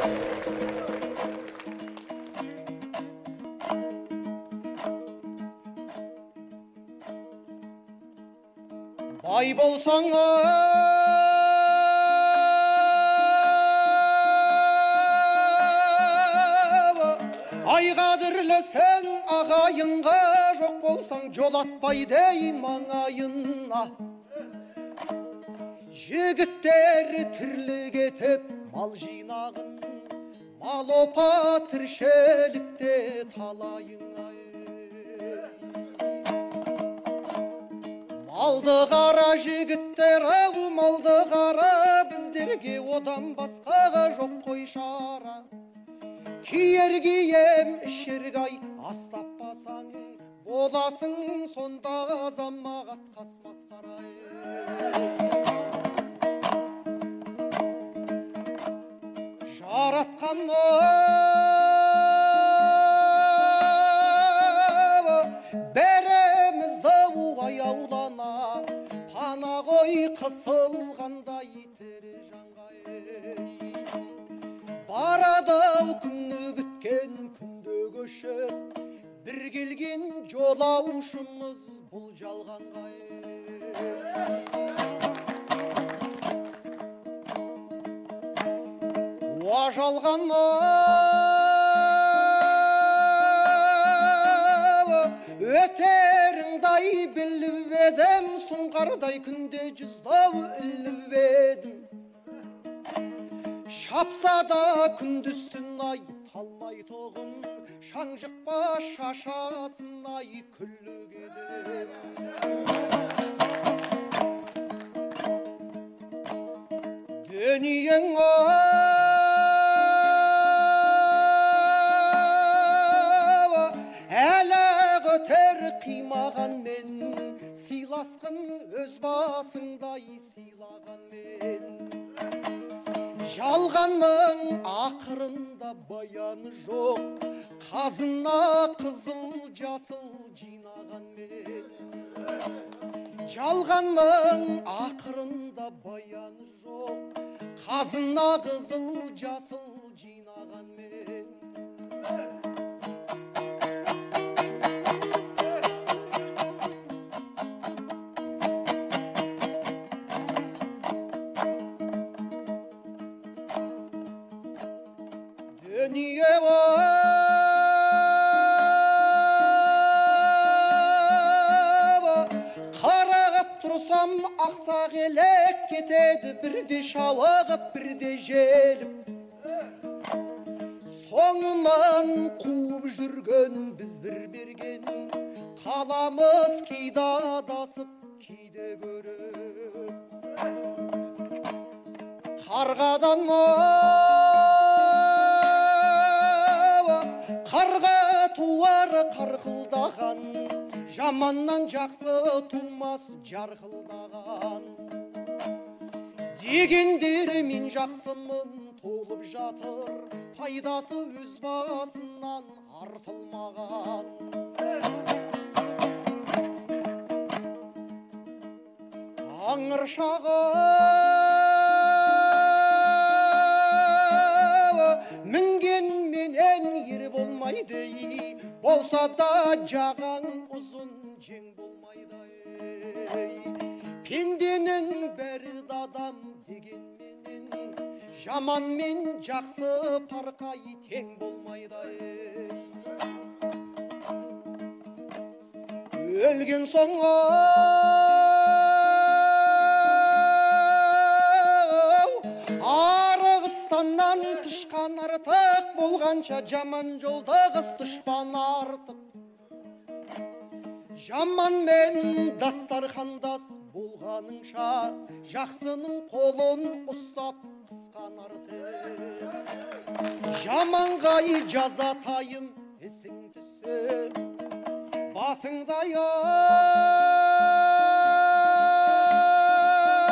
Бай болсаң ай қадірлісің ағайынға, жоқ болсаң жолатпайды маңайына. Жігіттер тірлік етіп мал жинағын, мал опа тіршілікте талайыңа. Малды қара жігіттер, малды қара, біздерге одан басқаға жоқ қой шара. Киер кием ішергай ас таппасаң, боласың сонда азамағат қас масқара. Жаратқан бәрімізді аяулана, пана ғой қысылғандай тірі жанға. Барады күні біткен күнде көшіп, бір келген жолаушымыз бұл жалғанға. Уа жалған өтеріңдай біліп едім, сұңқардай күнде жүздау іліп едім. Шапса да күндіз түн ай талмай тоғын, шаң жықпа шашасын ай күллік едім. Дүниең қимаған мен, сыйласқын өз басыңдай сыйлаған мен. Жалғанның ақырында баяны жоқ, қазына қызыл жасыл жинаған мен. Жалғанның ақырында баяны жоқ, қазына қызыл жасыл жинаған мен. Дүние қарағып тұрсам, ақсақ елек кетеді, бірде шауығып, бірде желіп. Соңынан қуып жүрген біз бір берген, қаламыз кейде адасып, кейде көріп. Қарғадан қарға туар қарқылдаған, жаманнан жақсы тумас жарқылдаған. Дегендер мен жақсымын толып жатыр, пайдасы өз басынан артылмаған. Аңыршағы мінген менен ер болмайды, болса да жағаң ұзын жең болмайды. Пенденің бәрі адам дегенменен, жаман мен жақсы парқай тең болмайды. Өлген соң арығыстаннан тышқан артық, болғанша жаман жолдағыз дұшпан артық. Жаман мен дастархандас болғаныңша, жақсының қолын ұстап қысқан артық. Жаманға жазатайым есің түссе, басыңдай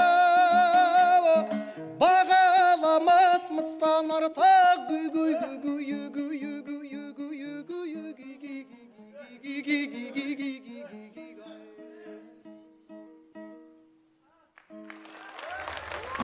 бағаламас мыстан артық, гүй